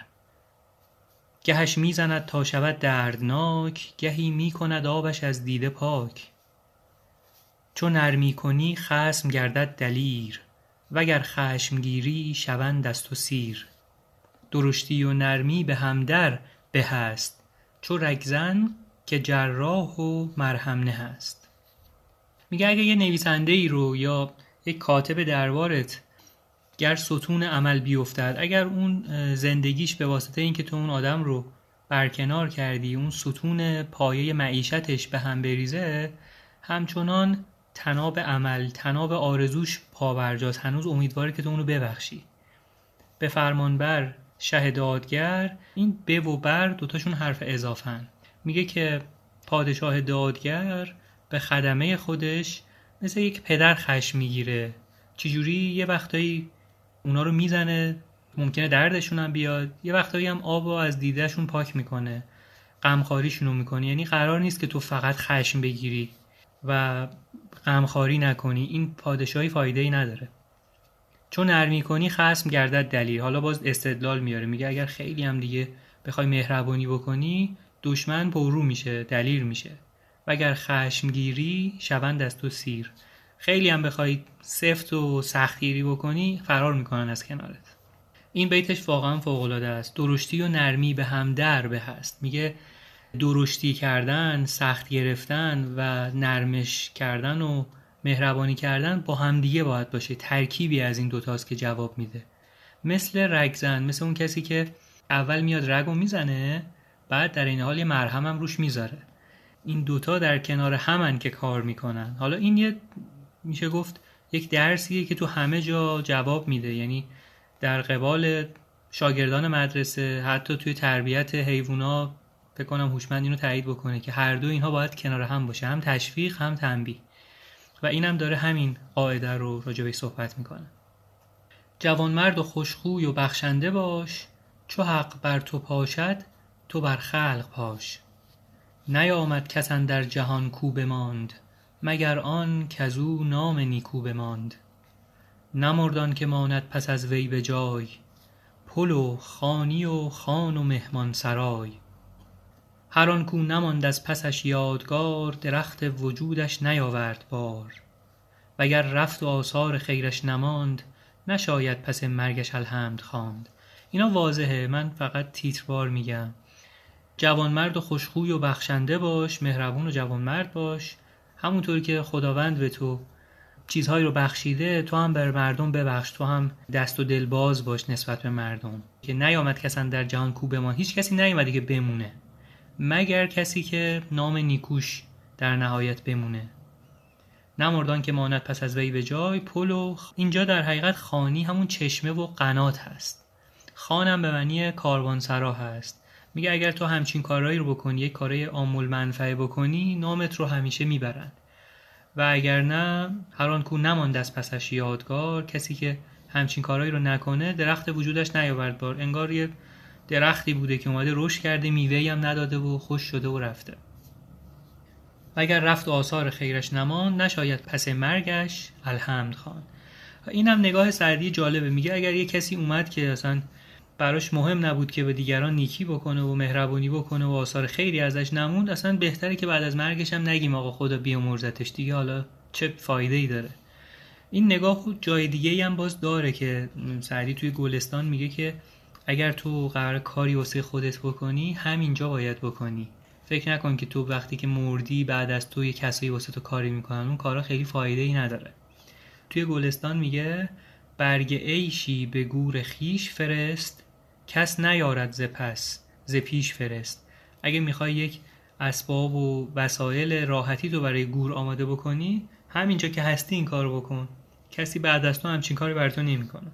گهش میزند تا شود دردناک، گهی میکند آبش از دیده پاک. چون نرمی کنی خصم گردد دلیر، وگر خشم گیری شوند از تو سیر. درشتی و نرمی به هم در به هست، چو رگزن که جراح و مرهم نه هست. میگه اگه یه نویسنده ای رو یا یک کاتب دربارت گر ستون عمل بیفتد، اگر اون زندگیش به واسطه این که تو اون آدم رو برکنار کردی، اون ستون پایه معیشتش به هم بریزه، همچنان طناب عمل، طناب آرزوش پابرجاست، هنوز امیدواره که تو اونو ببخشی. به فرمانبر شه دادگر، این به و بر دوتاشون حرف اضافه‌ن. میگه که پادشاه دادگر به خدمه خودش مثل یک پدر خشم میگیره. چجوری؟ یه وقتایی اونا رو میزنه، ممکنه دردشون هم بیاد، یه وقتایی هم آب از دیدهشون پاک میکنه، غمخواریشون رو میکنه. یعنی قرار نیست که تو فقط خشم بگیری و غمخواری نکنی، این پادشاهی فایده ای نداره. چون نرمی کنی خصم گردد دلیر. حالا باز استدلال میاره، میگه اگر خیلی هم دیگه بخوای مهربانی بکنی، دشمن پررو میشه، دلیر میشه. و اگر خشم گیری شوند از تو سیر. خیلی هم بخوای سفت و سختگیری بکنی، فرار میکنن از کنارت. این بیتش واقعا فوق‌العاده است. درشتی و نرمی به هم در به هست. میگه درشتی کردن، سخت گرفتن و نرمش کردن و مهربانی کردن با هم دیگه باید باشه. ترکیبی از این دوتاست که جواب میده. مثل رگزن، مثل اون کسی که اول میاد رگو میزنه، بعد در این حال یه مرهم هم روش میذاره. این دوتا در کنار همن که کار میکنن. حالا این یه میشه گفت یک درسیه که تو همه جا جواب میده. یعنی در قبال شاگردان مدرسه، حتی توی تربیت حیوونا، فکر کنم هوشمند اینو تایید بکنه که هر دو اینها باید کنار هم باشه، هم تشویق هم تنبیه. و اینم داره همین قاعده رو راجع بهش صحبت میکنه. جوانمرد و خوشخوی و بخشنده باش، چو حق بر تو پاشد تو بر خلق پاش. نیامد کس اندر جهان کو بماند، مگر آن کزو نام نیکو بماند. نمرد آن که ماند پس از وی به جای، پل و خانی و خان و مهمان سرای. هر آن کو نماند از پسش یادگار، درخت وجودش نیاورد بار. وگر رفت و آثار خیرش نماند، نشاید پس مرگش الحمد خواند. اینا واضحه، من فقط تیتروار میگم. جوانمرد و خوشخوی و بخشنده باش، مهربون و جوانمرد باش، همونطور که خداوند به تو چیزهایی رو بخشیده تو هم بر مردم ببخش، تو هم دست و دل باز باش نسبت به مردم. که نیامد کس اندر جهان کو بماند، هیچ کسی نیامده که بمونه مگر کسی که نام نیکوش در نهایت بمونه. نمرد آن که ماند پس از وی به جای، پل و اینجا در حقیقت خانی همون چشمه و قنات هست. خانم به معنی کاروانسرا هست. میگه اگر تو همچین کارهایی رو بکنی، یک کارهای عام المنفعه بکنی، نامت رو همیشه میبرن. و اگر نه، هر آن کو نماند از پسش یادگار، کسی که همچین کارهایی رو نکنه درخت وجودش نیاورد بار. انگار یه درختی بوده که اومده رشد کرده، میوه‌ای هم نداده و خوش شده و رفته. و اگر رفت و آثار خیرش نماند، نشاید پس مرگش الحمد خواند. این هم نگاه سعدی جالبه. میگه اگر یه کسی اومد که اصلا براش مهم نبود که به دیگران نیکی بکنه و مهربونی بکنه و آثار خیری ازش نموند، اصلا بهتره که بعد از مرگش هم نگیم آقا خدا بیامرزتش دیگه، حالا چه فایده‌ای داره. این نگاه خود جای دیگه‌ای هم باز داره که سعدی توی گلستان میگه که اگر تو قرار کاری واسه خودت بکنی، همینجا باید بکنی. فکر نکن که تو وقتی که مردی بعد از تو یه کسایی واسه تو کاری میکنن، اون کارا خیلی فایده‌ای نداره. توی گلستان میگه برگ عیشی به گور خیش فرست، کس نیارد ز پس ز پیش فرست. اگه میخوای یک اسباب و وسایل راحتی تو برای گور آماده بکنی، همینجا که هستی این کارو بکن، کسی بعد از تو همچین کاری بر تو نمیکنه.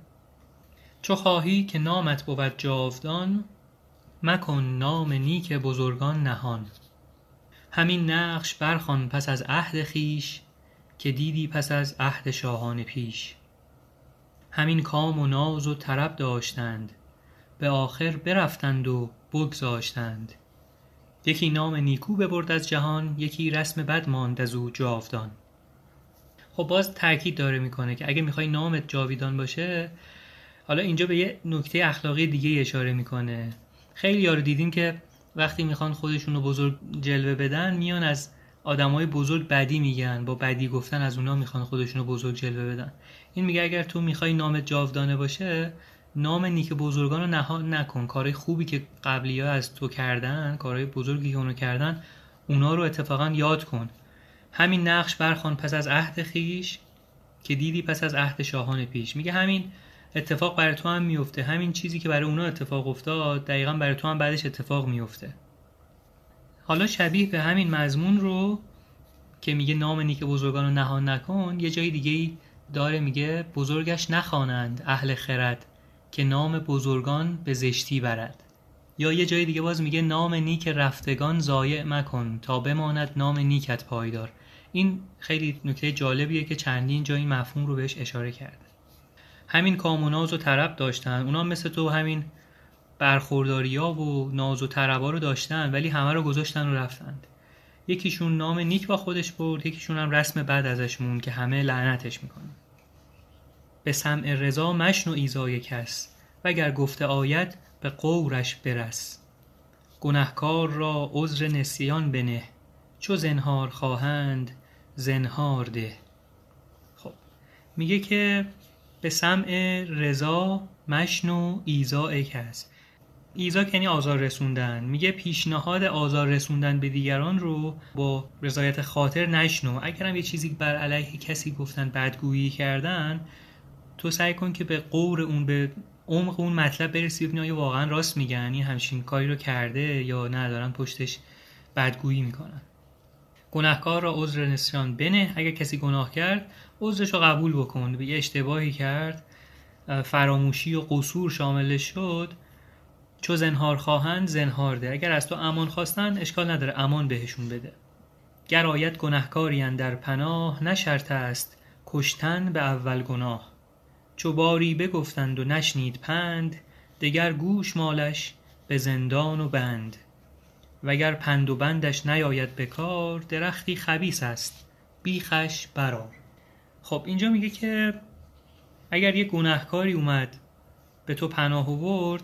چو خواهی که نامت بود جاودان، مکن نام نیک بزرگان نهان. همین نقش برخوان پس از عهد خیش، که دیدی پس از عهد شاهان پیش. همین کام و ناز و طرب داشتند، به آخر برفتند و بگذاشتند. یکی نام نیکو ببرد از جهان، یکی رسم بد ماند از او جاودان. خب باز تاکید داره میکنه که اگه میخوای نامت جاویدان باشه، حالا اینجا به یه نکته اخلاقی دیگه اشاره میکنه. خیلی یارو دیدیم که وقتی میخوان خودشون رو بزرگ جلوه بدن، میان از آدمای بزرگ بدی میگن، با بدی گفتن از اونا میخوان خودشون رو بزرگ جلوه بدن. این میگه اگر تو میخوای نامت جاودانه باشه، نام نیک بزرگان رو نهان نکن. کارهای خوبی که قبلی‌ها از تو کردن، کارهای بزرگی که اونو کردن، اونا رو اتفاقا یاد کن. همین نقش برخوان پس از عهد خیش، که دیدی پس از عهد شاهان پیش. میگه همین اتفاق برای تو هم میفته، همین چیزی که برای اونا اتفاق افتاد دقیقاً برای تو هم بعدش اتفاق میفته. حالا شبیه به همین مضمون رو که میگه نام نیک بزرگان رو نهان نکن، یه جای دیگه داره میگه بزرگش نخوانند اهل خرد، که نام بزرگان به زشتی برد. یا یه جای دیگه باز میگه نام نیک رفتگان ضایع مکن، تا بماند نام نیکت پایدار. این خیلی نکته جالبیه که چندین جای مفهوم رو بهش اشاره کرده. همین کام و ناز و طرب داشتن، اونا مثل تو همین برخورداریا و ناز و طربا رو داشتن، ولی همه رو گذاشتن و رفتند. یکیشون نام نیک با خودش برد، یکیشون هم رسم بد ازش موند که همه لعنتش میکنن. به سمع رضا مشنو ایذای کس، وگر گفته آید به قورش برس. گنهکار را عذر نسیان بنه، چو زنهار خواهند زنهار ده. خب میگه که به سمع رضا مشنو ایذای کس. ایذا یعنی آزار رسوندن. میگه پیشنهاد آزار رسوندن به دیگران رو با رضایت خاطر نشنو. اگرم یه چیزی بر علیه کسی گفتن، بدگویی کردن، تو سعی کن که به قور اون، به عمق اون مطلب برسی، ببینی آیا واقعا راست میگن، یعنی همچین کاری رو کرده یا نه دارن پشتش بدگویی میکنن. گناهکار را عذر نسیان بنه، اگر کسی گناه کرد عذرش رو قبول بکن. به یه اشتباهی کرد، فراموشی و قصور شامل شد، چو زنهار خواهند زنهار ده. اگر از تو امان خواستن اشکال نداره، امان بهشون بده. گر آید گناهکاری اندر پناه، نه شرط است کشتن به اول گناه. چو باری بگفتند و نشنید پند، دگر گوش مالش به زندان و بند. وگر پند و بندش نیاید به کار، درختی خبیث است بیخش برآر. خب اینجا میگه که اگر یه گناهکاری اومد به تو پناه آورد،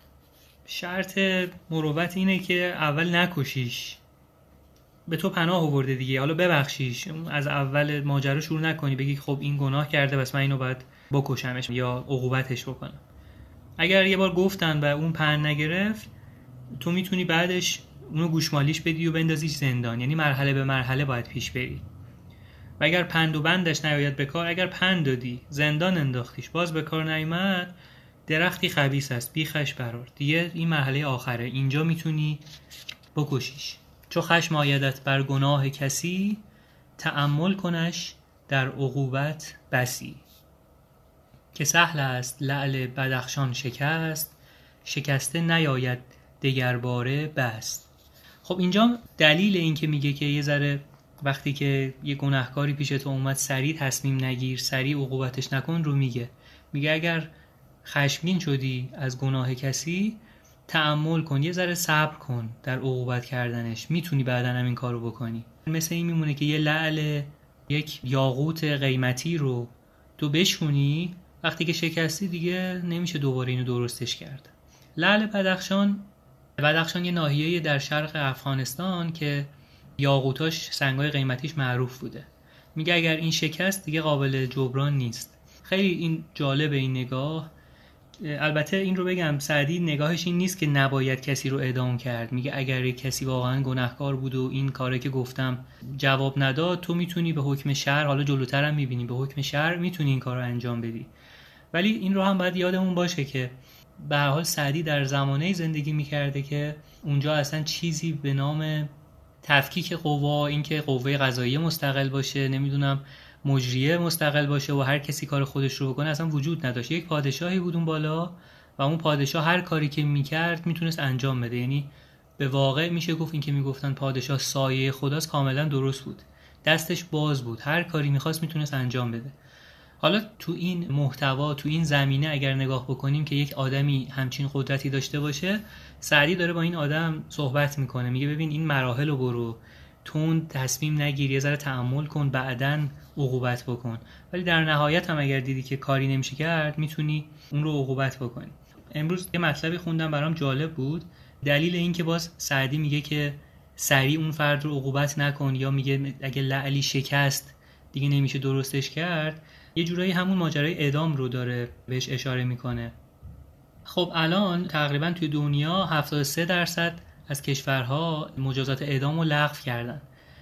شرط مروت اینه که اول نکشیش. به تو پناه آورده دیگه، حالا ببخشیش، از اول ماجرا شروع نکنی بگی خب این گناه کرده بس من اینو باید بکشمش یا عقوبتش بکنم. اگر یه بار گفتن و اون پند نگرفت، تو میتونی بعدش اونو گوشمالیش بدی و بندازیش زندان، یعنی مرحله به مرحله باید پیش بری. و اگر پند و بندش نیاید به کار، اگر پند دادی زندان انداختیش باز به کار نیامد، درختی خبیث است بیخش برآر. دیگه این مرحله آخره، اینجا میتونی بکشیش. چو خشم آیدت بر گناه کسی، تأمل کنش در عقوبت بسی. که سهل است لعل بدخشان شکست، شکسته نیاید دگر باره بست. خب اینجا دلیل این که میگه که یه ذره وقتی که یه گناهکاری پیش تو اومد سریع تصمیم نگیر، سریع عقوبتش نکن رو میگه. میگه اگر خشمگین شدی از گناه کسی، تأمل کن، یه ذره صبر کن در عقوبت کردنش، میتونی بعداً هم این کارو بکنی. مثل این میمونه که یه لعل، یک یاقوت قیمتی رو تو بشونی، وقتی که شکستی دیگه نمیشه دوباره اینو درستش کرد. لعل بدخشان، بدخشان یه ناحیه در شرق افغانستان که یاقوتاش، سنگای قیمتیش معروف بوده. میگه اگر این شکست دیگه قابل جبران نیست. خیلی این جالبه این نگاه. البته این رو بگم، سعدی نگاهش این نیست که نباید کسی رو اعدام کرد. میگه اگر کسی واقعا گناهکار بود و این کاره که گفتم جواب نداد، تو میتونی به حکم شرع، حالا جلوتر هم میبینی، به حکم شرع میتونی این کار رو انجام بدی. ولی این رو هم باید یادمون باشه که به هر حال سعدی در زمانه زندگی میکرده که اونجا اصلا چیزی به نام تفکیک قوا، این که قوه قضاییه مستقل باشه، نمیدونم مجریه مستقل باشه و هر کسی کار خودش رو بکنه، اصلا وجود نداشت. یک پادشاهی بود اون بالا و اون پادشاه هر کاری که میکرد میتونست انجام بده. یعنی به واقع میشه گفت این که میگفتن پادشاه سایه خداست کاملا درست بود. دستش باز بود، هر کاری میخواست میتونست انجام بده. حالا تو این محتوا، تو این زمینه اگر نگاه بکنیم که یک آدمی همچین قدرتی داشته باشه، سعدی داره با این آدم صحبت میکنه، میگه ببین این مراحل رو برو، تون تصمیم نگیر، یه ذره تأمل کن، بعدن عقوبت بکن. ولی در نهایت هم اگر دیدی که کاری نمیشه کرد، میتونی اون رو عقوبت بکنی. امروز یه مطلبی خوندم برام جالب بود. دلیل این که باز سعدی میگه که سریع اون فرد رو عقوبت نکن، یا میگه اگه لعلی شکست دیگه نمیشه درستش کرد، یه جورایی همون ماجرای اعدام رو داره بهش اشاره میکنه. خب الان تقریبا توی دنیا هفتاد و سه درصد از کشورها مجازات اعدام رو لغو کردن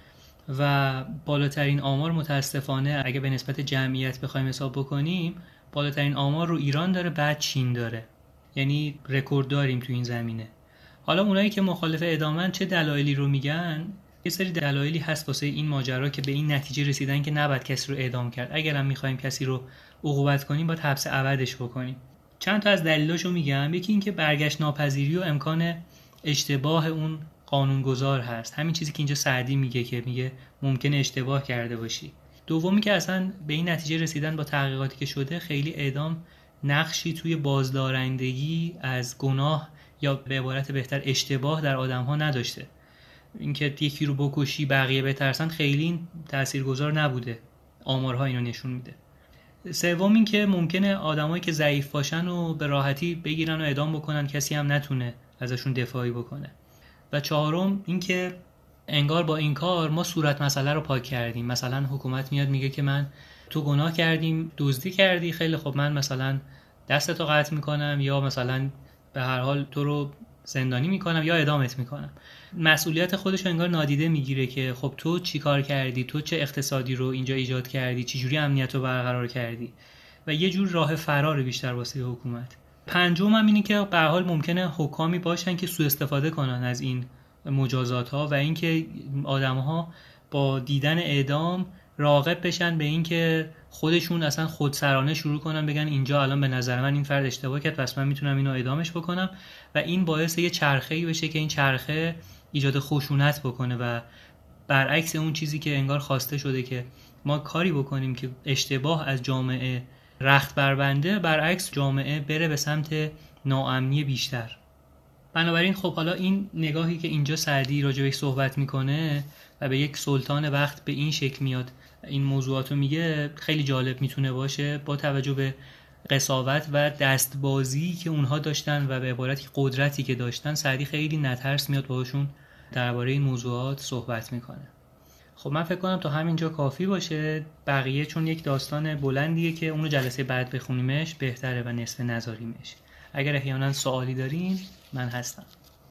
و بالاترین آمار متاسفانه اگه به نسبت جمعیت بخوایم حساب بکنیم، بالاترین آمار رو ایران داره، بعد چین داره. یعنی رکورد داریم توی این زمینه. حالا اونایی که مخالف اعدامن چه دلایلی رو میگن؟ یه سری دلایلی هست واسه این ماجرا که به این نتیجه رسیدن که نباید کسی رو اعدام کرد. اگرم میخوایم کسی رو عقوبت کنیم باید حبس ابدش بکنیم. چند تا از دلایلشو میگم. یکی این که برگشت ناپذیری و امکان اشتباه اون قانونگذار هست، همین چیزی که اینجا سعدی میگه که میگه ممکنه اشتباه کرده باشی. دومی که اصلا به این نتیجه رسیدن با تحقیقاتی که شده خیلی اعدام نقشی توی بازدارندگی از گناه یا به عبارت بهتر اشتباه در آدم‌ها نداشته. اینکه یکی رو بکشی بقیه بترسن خیلی تاثیرگذار نبوده، آمارها اینو نشون میده. سوم این که ممکنه آدمایی که ضعیف باشن و به راحتی بگیرن و اعدام بکنن، کسی هم نتونه ازشون دفاعی بکنه. و چهارم این که انگار با این کار ما صورت مسئله رو پاک کردیم. مثلا حکومت میاد میگه که من تو گناه کردیم، دزدی کردی، خیلی خب من مثلا دستتو قطع میکنم یا مثلا به هر حال تو رو زندانی میکنم یا اعدامت میکنم. مسئولیت خودش رو انگار نادیده میگیره که خب تو چی کار کردی، تو چه اقتصادی رو اینجا ایجاد کردی، چی جوری امنیت رو برقرار کردی، و یه جور راه فرار بیشتر واسه حکومت. پنجم هم اینه که به هر حال ممکنه حکامی باشن که سوء استفاده کنن از این مجازات ها و اینکه آدم‌ها با دیدن اعدام راغب بشن به اینکه خودشون اصلا خودسرانه شروع کنن بگن اینجا الان به نظر من این فرد اشتباه کرد پس من میتونم اینو اعدامش بکنم، و این باعث یه چرخه‌ای بشه که این چرخه ایجاد خشونت بکنه و برعکس اون چیزی که انگار خواسته شده که ما کاری بکنیم که اشتباه از جامعه رخت بربنده، برعکس جامعه بره به سمت ناامنی بیشتر. بنابراین خب حالا این نگاهی که اینجا سعدی راجبش صحبت میکنه و به یک سلطان وقت به این شکل میاد این موضوعاتو میگه، خیلی جالب میتونه باشه با توجه به قساوت و دستبازی که اونها داشتن و به عبارتی قدرتی که داشتن. سعدی خیلی نترس میاد باهاشون درباره این موضوعات صحبت میکنه. خب من فکر کنم تا همینجا کافی باشه. بقیه چون یک داستان بلندیه که اونو جلسه بعد بخونیمش بهتره و نصف نذاریمش. اگر احیانا سوالی دارین من هستم.